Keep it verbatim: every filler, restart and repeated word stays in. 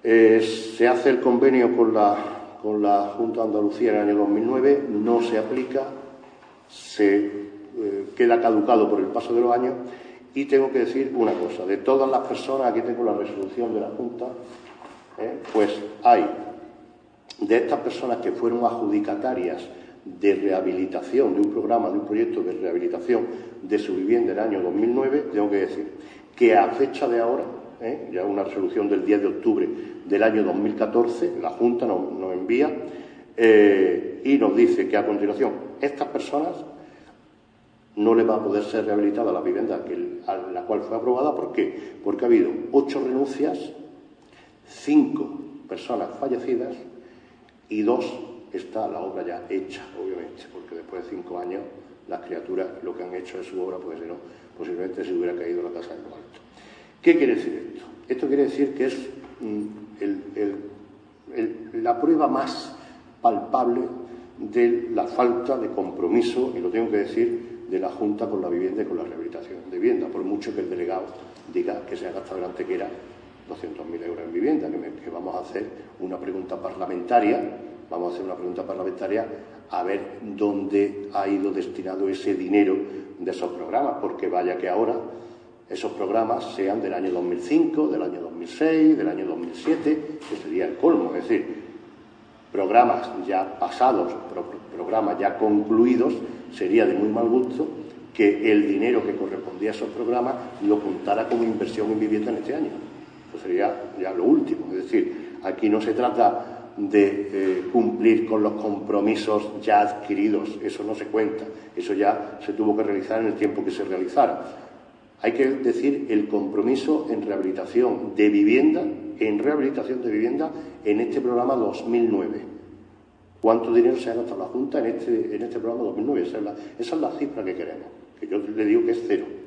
Eh, se hace el convenio con la, con la Junta de Andalucía en el año dos mil nueve, no se aplica, se eh, queda caducado por el paso de los años. Y tengo que decir una cosa, de todas las personas, aquí tengo la resolución de la Junta, eh, pues hay, de estas personas que fueron adjudicatarias de rehabilitación, de un programa, de un proyecto de rehabilitación de su vivienda en el año dos mil nueve, tengo que decir que a fecha de ahora, eh, ya una resolución del diez de octubre del año dos mil catorce, la Junta nos, nos envía eh, y nos dice que a continuación estas personas no le va a poder ser rehabilitada la vivienda que, a la cual fue aprobada. ¿Por qué? Porque ha habido ocho renuncias, cinco personas fallecidas y dos está la obra ya hecha, obviamente, porque después de cinco años las criaturas lo que han hecho es su obra, porque si no, posiblemente se hubiera caído la casa de lo alto. ¿Qué quiere decir esto? Esto quiere decir que es mm, el, el, el, la prueba más palpable de la falta de compromiso, y lo tengo que decir, de la Junta con la vivienda y con la rehabilitación de vivienda, por mucho que el delegado diga que se ha gastado en Antequera doscientos mil euros en vivienda, que, me, que vamos a hacer una pregunta parlamentaria, vamos a hacer una pregunta parlamentaria a ver dónde ha ido destinado ese dinero de esos programas, porque vaya que ahora esos programas sean del año dos mil cinco, del año dos mil seis, del año dos mil siete, que sería el colmo, es decir, programas ya pasados, pro, programas ya concluidos, sería de muy mal gusto que el dinero que correspondía a esos programas lo contara como inversión en vivienda en este año. Eso sería ya lo último. Es decir, aquí no se trata de eh, cumplir con los compromisos ya adquiridos, eso no se cuenta, eso ya se tuvo que realizar en el tiempo que se realizara. Hay que decir el compromiso en rehabilitación de vivienda, en rehabilitación de vivienda en este programa dos mil nueve. ¿Cuánto dinero se ha gastado la Junta en este, en este programa dos mil nueve? Esa es, la, esa es la cifra que queremos, que yo le digo que es cero.